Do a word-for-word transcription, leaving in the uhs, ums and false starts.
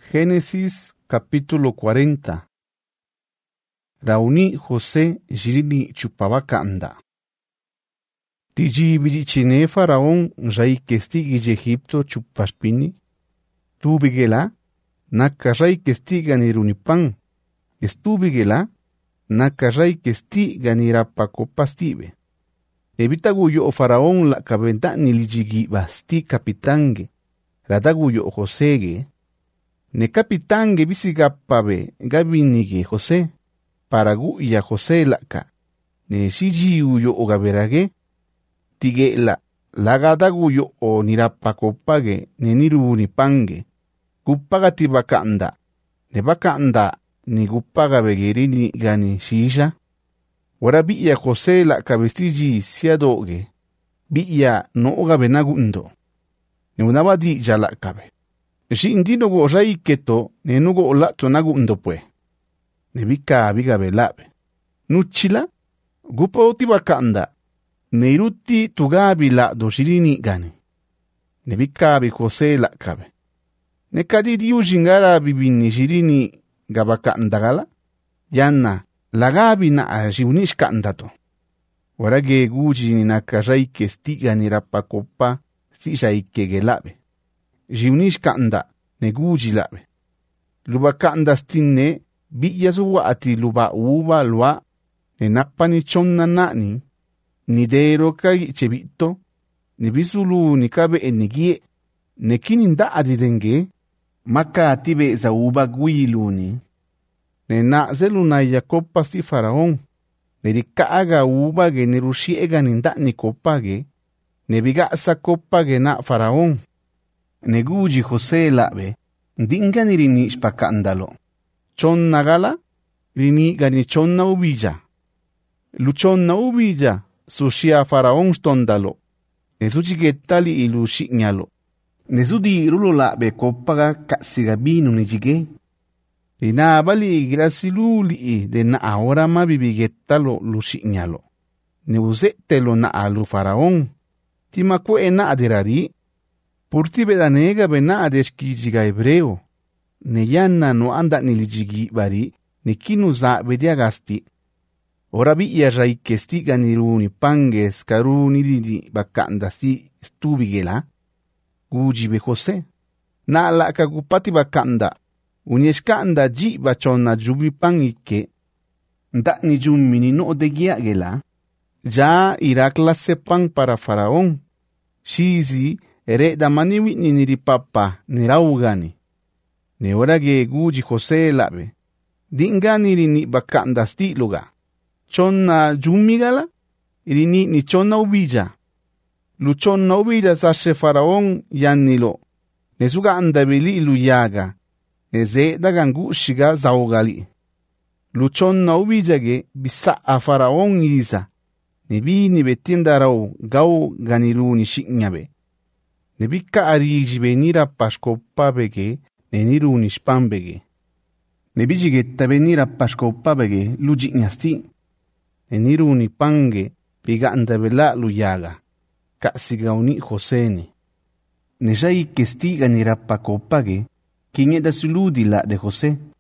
Génesis capítulo cuarenta. Rauni José jirini chupabacanda. Tiji bichine faraón rey kestigi de Egipto chupaspini. Tu bigela, naka rey kestiga nirunipan. Estubigela, naka rey kestiga nirapako pastibe. Evitaguyo o faraón la cabenta ni lijigi basti capitange. Radaguyo Josege. Ne capitange bisigapabe gabinige José. Paraguya José laka. Ne shijiuyo o gaberage. Tige la lagadaguyo o nirapakopage ne niruni pange. Gupagati bakanda. Ne bakanda ni gupaga begerini gani shisha. Wara biya José laka vestiji siadoge. Biya no gabenagundo. Ne unabadi jalakabe. Si indino go rai keto ne nugo olato nagundo pue. Ne bika biga belabe. Nuchila gupo tibakanda. Ne iruti tugabi la do shirini gani. Ne bika bi José lakabe. Ne kadidi ujingara bibini shirini gabakanda gala. Yana lagabi na ajiunish kandato. Warage guji ni nakarai kestiga ni rapakopa si jaike gelabe. Jiunish kanda ne guji labe. Luba kanda stinne biya zuwa ati luba uba lua ne napani chonna nani ni dero kagi chebito ni bisulu ni kabe enigie ne kininda adidenge maka atibe za uba guiluni ne na zeluna yakopa si faraón ne dikaaga uba ge ne rushiega ninda ni kopage ne biga sa kopage na faraón. Neguji José labe, dinga ni rini spakandalo. Chonna gala, rini gani chonna ubija. Luchonna ubija, sushia faraón stondalo. Nesuchigetali ilu shignalo. Nesudi rulo labe kopaga kasigabinu ni jige. Rina bali grasiluli de na ahora ma bibigetalo lu shignalo. Neuzetelo na alu faraón. Timakue na adirari. Purti bedanega bena adeshkijiga hebreo. Ne yanna no anda ni lijigi bari, ni kinu za bediagasti. Ora biya rai kestiga ni runi pange skaruni di bakanda si stubigela. Guji be José. Na la kagupati bakanda. Unyeskanda ji bachona jubi pangike. Nda ni jumini no degiagela. Ja ira clase pan para faraón. Shizi ere da maniwi ni niripapa niraugani. Ne orage guji José labe. Dingani rini bakanda stiluga. Chonna jumigala. Irini ni chonna ubija. Lu chonna ubija sashe faraón yannilo. Nesuga andabili ilu yaga. Neze dagangu shiga zaugali. Lu chonna ubija ge bisa a faraón isa. Nebi ni betindarau gau ganilu ni shiknyabe. Nebika ariji benira paskopa bege, neniru nishpan bege. Nebijigetta benira paskopa bege, lujignasti. Neniru nipange, piganda bela luyaga. Kasigauni Joseni. Nejai kestiga nira pakopage, kinyeda suludi la de José.